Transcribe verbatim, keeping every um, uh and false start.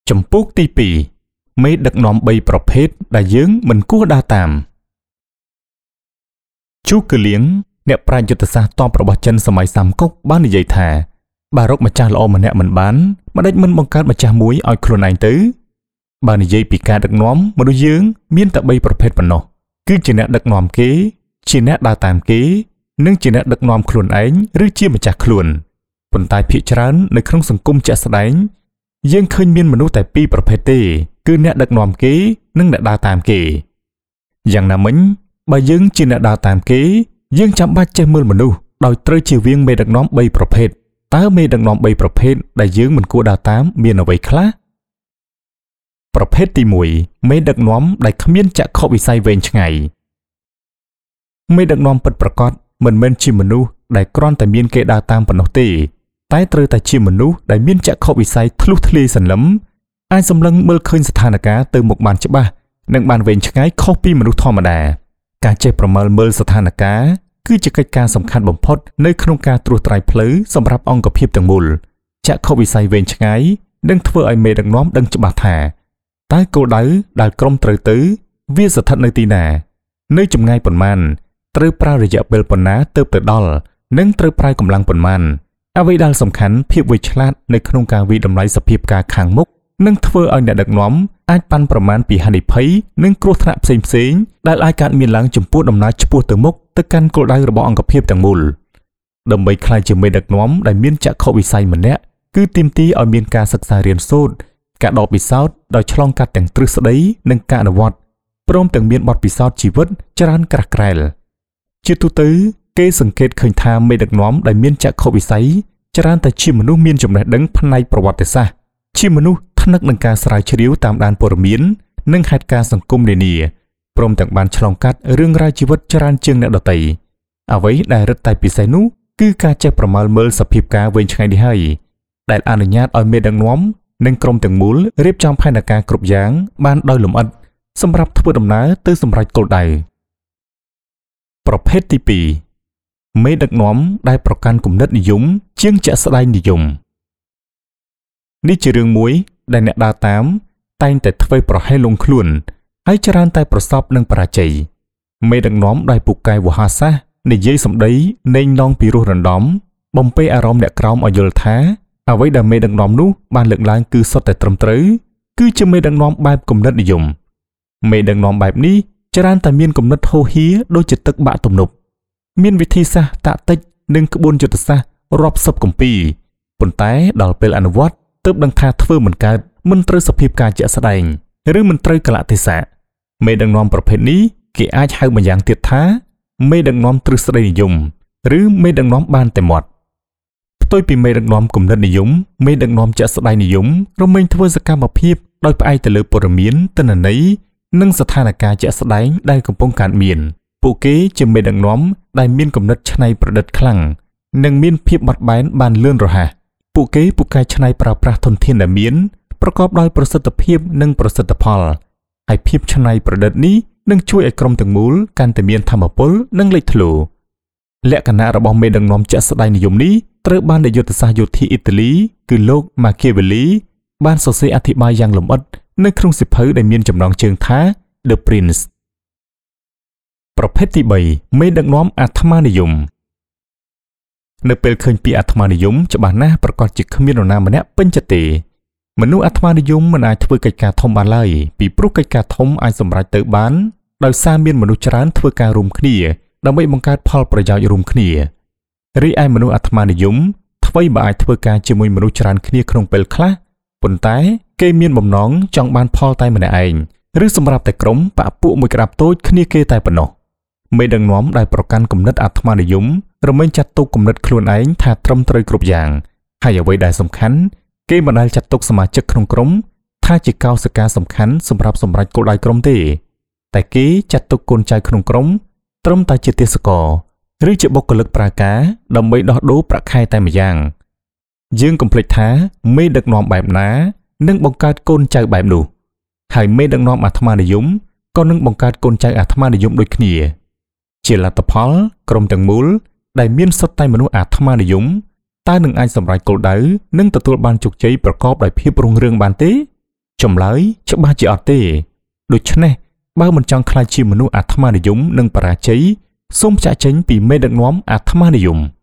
ចំពោះទីពីរមេដឹកនាំបីប្រភេទដែលយើងមិនគួរដើរតាមជូកឺលៀងអ្នកប្រាជ្ញយុទ្ធសាស្ត្រតបរបស់ចិនសម័យសាមកុកបាននិយាយថាបើរកម្ចាស់ល្អម្នាក់មិនបានមិនដេចមិនបង្កើតម្ចាស់មួយឲ្យខ្លួនឯងទៅបើនិយាយពីការដឹកនាំមនុស្សយើងមានតែបីប្រភេទប៉ុណ្ណោះគឺជាអ្នកដឹកនាំគេជាអ្នកដើរតាមគេនិងជាអ្នកដឹកនាំខ្លួនឯងឬជាម្ចាស់ខ្លួនប៉ុន្តែភាគច្រើននៅក្នុងសង្គមជាក់ស្ដែងយើងឃើញមានមនុស្សតែពីរប្រភេទទេគឺអ្នកដឹកនាំគេនិងអ្នកដើរតាមគេយ៉ាងណាមិញបើយើងជាអ្នកដើរតាមគេយើងចាំបាច់ចេះមើលមនុស្សដោយត្រូវជៀសវាងមេដឹកនាំបីប្រភេទតើមេដឹកនាំបីប្រភេទដែលយើងមិនគួរដើរតាមមានអ្វីខ្លះប្រភេទទីមួយមេដឹកនាំដែលគ្មានចក្ខុវិស័យវែងឆ្ងាយមេដឹកនាំពិតប្រាកដមិនមែនជាមនុស្សដែលគ្រាន់តែមានគេដើរតាមប៉ុណ្ណោះទេតែត្រូវតែជាមនុស្សដែលមានចក្ខុវិស័យធ្លុះធ្លាយសន្លឹមអាចសម្លឹងមើលឃើញស្ថានភាពទៅមុខបានច្បាស់និងបានវែងឆ្ងាយខុសពីមនុស្សធម្មតាការចេះប្រមើលមើលស្ថានភាពគឺជាកិច្ចការសំខាន់បំផុតនៅក្នុងការត្រួសត្រាយផ្លូវសម្រាប់អង្គភាពទាំងមូលចក្ខុវិស័យវែងឆ្ងាយនឹងធ្វើឲ្យមេដឹកនាំដឹងច្បាស់ថាតើគោលដៅដែលក្រុមត្រូវទៅវាស្ថិតនៅទីណានៅចម្ងាយប៉ុន្មានត្រូវប្រើរយៈពេលប៉ុណ្ណាទើបទៅដល់និងត្រូវប្រើកម្លាំងប៉ុន្មានអ្វីដែលសំខាន់ភាពវៃឆ្លាតនៅក្នុងការវិតម្លៃសភាពការខាងមុខនឹងធ្វើឲ្យអ្នកដឹកនាំអាចប៉ាន់ប្រមាណពីហានិភ័យនិងគ្រោះថ្នាក់ផ្សេងផ្សេងដែលអាចកើតមានឡើងចំពោះដំណើរឆ្ពោះទៅមុខទៅកាន់គោលដៅរបស់អង្គភាពទាំងមូលដើម្បីក្លាយជាមេដឹកនាំដែលមានចក្ខុវិស័យម្នាក់គឺទាមទារឲ្យមានការសិក្សារៀនសូត្រការដកពិសោធន៍ដោយឆ្លងកាត់ទាំងទ្រឹស្ដីនិងការអនុវត្តព្រមទាំងមានបទពិសោធន៍ជីវិតច្រើនក្រាស់ក្រែលជាទូទៅគេសង្កេតឃើញថាមេដឹកនាំដែលមានចក្ខុវិស័យច្រើនតែជាមនុស្សមានចំណេះដឹងផ្នែកប្រវត្តិសាស្ត្រជាមនុស្សថ្នឹកនឹងការស្រាវជ្រាវតាមដានព័ត៌មាននិងហេតុការណ៍សង្គមនានាព្រមទាំងបានឆ្លងកាត់រឿងរ៉ាវជីវិតច្រើនជាងអ្នកដទៃអ្វីដែលរឹតតែពិសេសនោះគឺការចេះប្រមើលមើលសភាពការវែងឆ្ងាយនេះហើយដែលអនុញ្ញាតឲ្យមេដឹកនាំនិងក្រុមទាំងមូលរៀបចំផែនការគ្រប់យ៉ាងបានដោយលម្អិតសម្រាប់ធ្វើដំណើរទៅសម្រេចគោលដៅប្រភេទទីពីរមេដឹកនាំដែលប្រកាន់គំនិតនិយមជាងជាក់ស្ដែងនិយមនេះជារឿងមួយដែលអ្នកដើរតាមតែងតែធ្វើប្រហែលលងខ្លួនហើយច្រើនតែប្រសពនឹងបរាជ័យមេដឹកនាំដែលពូកែវោហារសាស្ត្រនិយាយសម្ដីណែងណងពីរោះរណ្ដំបំពេអារម្មណ៍អ្នកក្រោមឲ្យយល់ថាអ្វីដែលមេដឹកនាំនោះបានលើកឡើងគឺសុទ្ធតែត្រឹមត្រូវគឺជាមេដឹកនាំបែបគំនិតនិយមមេដឹកនាំបែបនេះច្រើនតែមានគំនិតហូរហៀដូចជាទឹកបាក់ទំនប់មានវិធីសាស្ត្រតាក់ទិចនិងក្បួនយុទ្ធសាស្ត្ររាប់សិបគម្ពីរប៉ុន្តែដល់ពេលអនុវត្តទើបដឹងថាធ្វើមិនកើតមិនត្រូវសភាពការជាក់ស្ដែងឬមិនត្រូវកលៈទេសៈមេដឹកនាំប្រភេទនេះគេអាចហៅម្យ៉ាងទៀតថាមេដឹកនាំទ្រឹស្ដីនិយមឬមេដឹកនាំបានតែមាត់ផ្ទុយពីមេដឹកនាំគំនិតនិយមមេដឹកនាំជាក់ស្ដែងនិយមរមែងធ្វើសកម្មភាពដោយផ្អែកទៅលើព័ត៌មានទិន្នន័យនិងស្ថានភាពជាក់ស្ដែងដែលកំពុងកើតមានពួកគេជាមេដឹកនាំដែលមានគំនិតច្នៃប្រឌិតខ្លាំងនិងមានភាពបត់បែនបានលឿនរហ័សពួកគេពូកែច្នៃប្រើប្រាស់ធនធានដែលមានប្រកបដោយប្រសិទ្ធភាពនិងប្រសិទ្ធផលហើយភាពច្នៃប្រឌិតនេះនឹងជួយឲ្យក្រុមទាំងមូលកាន់តែមានថាមពលនិងលេចធ្លោលក្ខណៈរបស់មេដឹកនាំជាក់ស្ដែងនិយមនេះត្រូវបាននាយកយុទ្ធសាស្ត្រយោធាអ៊ីតាលីគឺលោក Machiavelli បានសរសេរអធិប្បាយយ៉ាងលម្អិតនៅក្នុងសៀវភៅដែលមានចំណងជើងថា The Prince ប្រភេទទីបីមេដឹកនាំអាត្មានិយមនៅពេលឃើញពីអាត្មានិយមច្បាស់ណាស់ប្រកាសជាគ្មាននរណាម្នាក់ពេញចិត្តទេមនុស្សអាត្មានិយមមិនអាចធ្វើកិច្ចការធំបានឡើយពីព្រោះកិច្ចការធំអាចសម្រេចទៅបានដោយសារមានមនុស្សច្រើនធ្វើការរួមគ្នាដើម្បីបង្កើតផលប្រយោជន៍រួមគ្នារីឯមនុស្សអាត្មានិយមអ្វីបើអាចធ្វើការជាមួយមនុស្សច្រើនគ្នាក្នុងពេលខ្លះប៉ុន្តែគេមានបំណងចង់បានផលតែម្នាក់ឯងឬសម្រាប់តែក្រុមបកពួកមួយក្តាប់តូចគ្នាគេតែប៉ុណ្ណោះមេដឹកនាំដែលប្រកាន់គំនិតអាត្មានិយមរមែងចាត់ទុកគំនិតខ្លួនឯងថាត្រឹមត្រូវគ្រប់យ៉ាងហើយអ្វីដែលសំខាន់គេមិនដែលចាត់ទុកសមាជិកក្នុងក្រុមថាជាកោសិកាសំខាន់សម្រាប់សម្រេចគោលដៅក្រុមទេតែគេចាត់ទុកកូនចៅក្នុងក្រុមត្រឹមតែជាទេសកលឬជាបុគ្គលិកប្រើការដើម្បីដោះដូរប្រាក់ខែតែម្យ៉ាងយើងកុំភ្លេចថាមេដឹកនាំបែបណានឹងបង្កើតកូនចៅបែបនោះហើយមេដឹកនាំអាត្មានិយមក៏នឹងបង្កើតកូនចៅអាត្មានិយមដូចគ្នាជាលទ្ធផលក្រុមទាំងមូលដែលមានសុទ្ធតែមនុស្សអាត្មានិយមតើនឹងអាចសម្រេចគោលដៅនិងទទួលបានជោគជ័យប្រកបដោយភាពរុងរឿងបានទេចម្លើយច្បាស់ជាអត់ទេដូច្នេះបើមិនចង់ខ្លាចជាមនុស្សអាត្មានិយមនិងបរាជ័យសូមចាក់ចេញពីមេដឹកនាំអាត្មានិយម